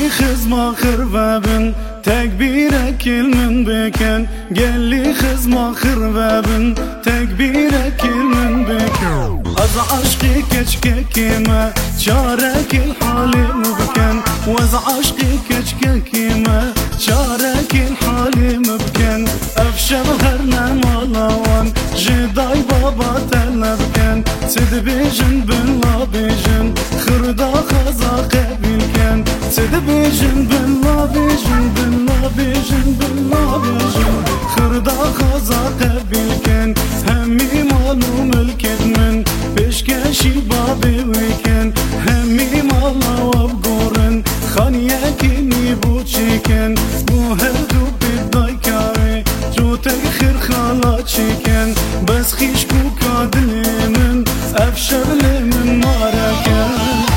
Gelli kızma kırvebin tekbire kilmin beken. Gelli kızma kırvebin tekbire kilmin beken. Az aşkı keşkekime çarekil halim beken. Vaz aşkı keşkekime çarekil halim beken. Efşem her nemalavan jiday baba telebken. Sid bijin bin la bijin kırda kaza kebilken. Sid bijin bin la bijin bin la bijin bin la bijin kırda kaza kebilken. Hemmi malu mülketmin peşkeşi babi wiken. Hemmi mala vabgorin خانيكني بوچيكن مو هردو بدايكاري جو تخير خالاتشيكن بس خيشكو كادلي من افشر لي من ماركن.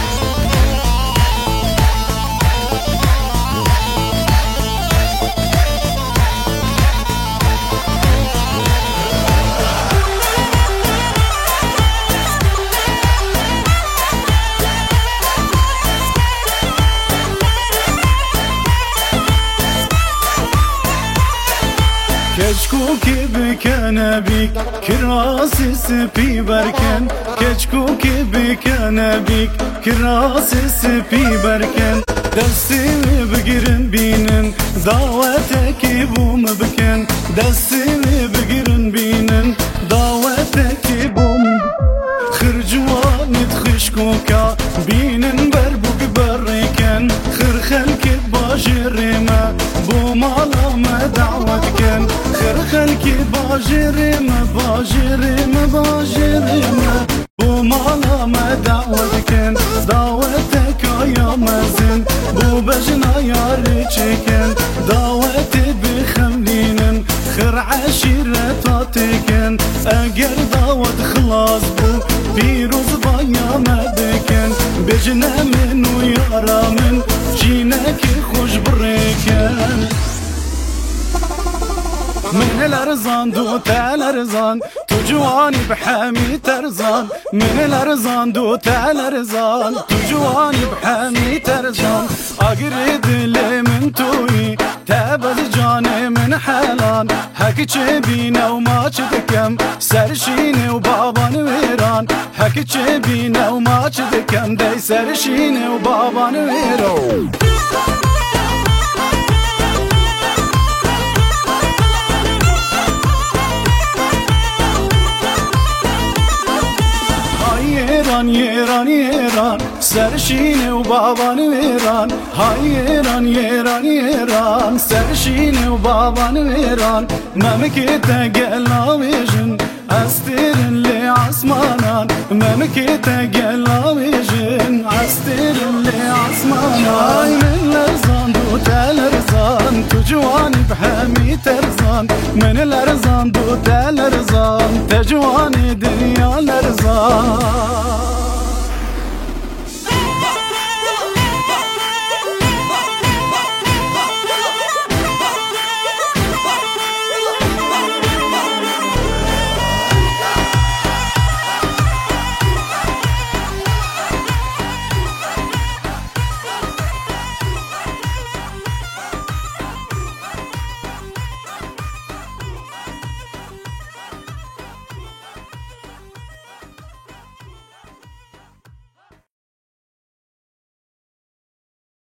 Keçkuki bikene bik kirasi sipi berken. Keçkuki bikene bik kirasi sipi berken. Destimi bigirin binin daveteki bu mebken. Destimi bigirin binin daveteki bu Khirjuanit khishkuka binin ber bu giberken. Khir khalki bajirime bu malama da'watken. Khir khalki bajirime bajirime bajirime bu malama da'watken. Davetek ayamazin bu bejna yari çeken. Daveti bixemlinin khir aşiretatiken. Eğer davet khlas bu پیروز بایم بکن بجنه من و یارمن جینه که خوش برکن. من الارزان دو تالارزان تو جوانی بحمی ترزان. من الارزان دو تالارزان تو جوانی بحمی ترزان. اگر دل من توی تابد جان من حلان. هکی چه بینه و ما چه دکم سرشینه و بابان ویران. هکی چه بینه و ما چه دکم دی سرشینه و بابان ویران. Yeran yeran yeran serşine u babanı veran. Hay yeran yeran yeran serşine u babanı veran. Memlekete gel avijin astirin li asmanan. Memlekete gel avijin astirin li asmanan. Ay min lerzan du telerzan tu cuvani bhami terzan. Min lerzan du telerzan te cuvani dünya lerzan.